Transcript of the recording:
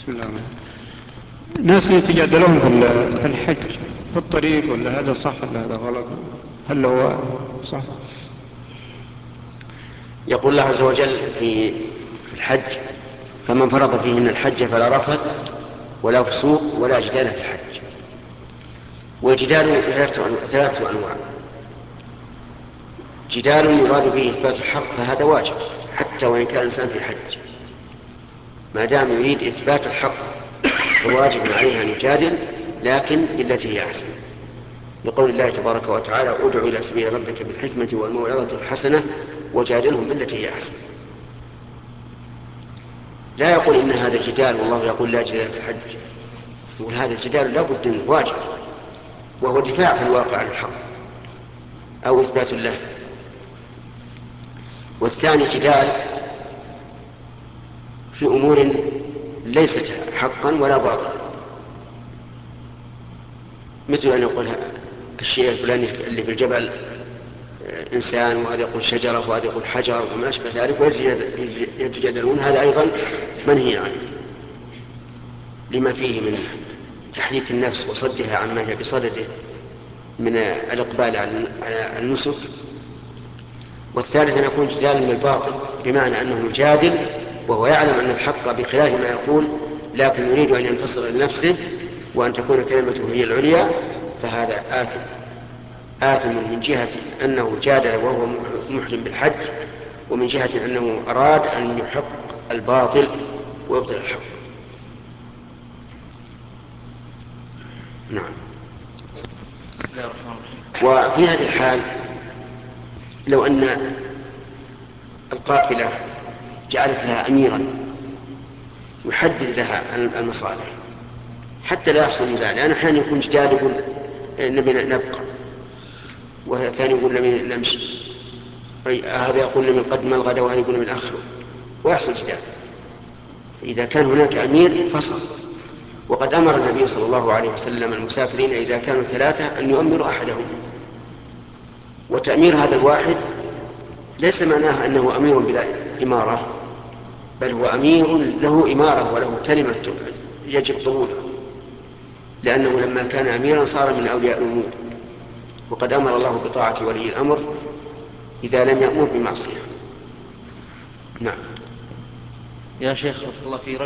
بسم الله الرحمن الرحيم. ناس يتجادلون في الحج في الطريق، ولا هذا صح ولا هذا غلط؟ هل هو صح؟ يقول الله عز وجل في الحج: فمن فرض فيهن الحج فلا رفث ولا فسوق ولا جدال في الحج. والجدال ثلاثة أنواع: جدال يراد به إثبات الحق فهذا واجب حتى وإن كان الإنسان في حج، ما دام يريد إثبات الحق فواجب عليه أن يجادل، لكن بالتي هي أحسن، لقول الله تبارك وتعالى: ادع إلى سبيل ربك بالحكمة والموعظة الحسنة وجادلهم بالتي هي أحسن. لا يقول إن هذا جدال والله يقول لا جدال في الحج، يقول هذا الجدال لا بد منه واجب، وهو دفاع في الواقع عن الحق أو إثبات له. والثاني جدال في أمور ليست حقا ولا باطلا، مثل أن يقول الشيء الفلاني اللي في الجبل إنسان، وهذا يقول شجرة، وهذا يقول حجر، وما أشبه ذلك، ويتجادلون. هذا أيضا منهي عنه لما فيه من تحريك النفس وصدها عما هي بصدده من الإقبال على النسك. والثالث أن يكون جدالا بالباطل، بمعنى أنه يجادل وهو يعلم أن الحق بخلاف ما يقول، لكن يريد أن ينتصر لنفسه وأن تكون كلمته هي العليا، فهذا آثم من جهة أنه جادل وهو محرم بالحج، ومن جهة أنه أراد أن يحق الباطل ويبطل الحق. نعم. وفي هذه الحال لو أن القافلة جعلت لها أميرا يحدد لها المصالح حتى لا يحصل نزاع، لأن أحيانا يكون جدال يقول نبي نبقى، والثاني يقول نبي نمشي، هذا يقول نبي نقدم الغداء وهذا يقول نبي نأخره، ويحصل جدال. فإذا كان هناك أمير فصل. وقد أمر النبي صلى الله عليه وسلم المسافرين إذا كانوا ثلاثة أن يؤمروا أحدهم، وتأمير هذا الواحد ليس معناه أنه أمير بلا إمارة، بل هو أمير له إمارة وله كلمة يجب قبولها، لأنه لما كان أميرا صار من أولياء الأمور، وقد أمر الله بطاعة ولي الأمر إذا لم يأمر بمعصية. نعم. يا شيخ الله في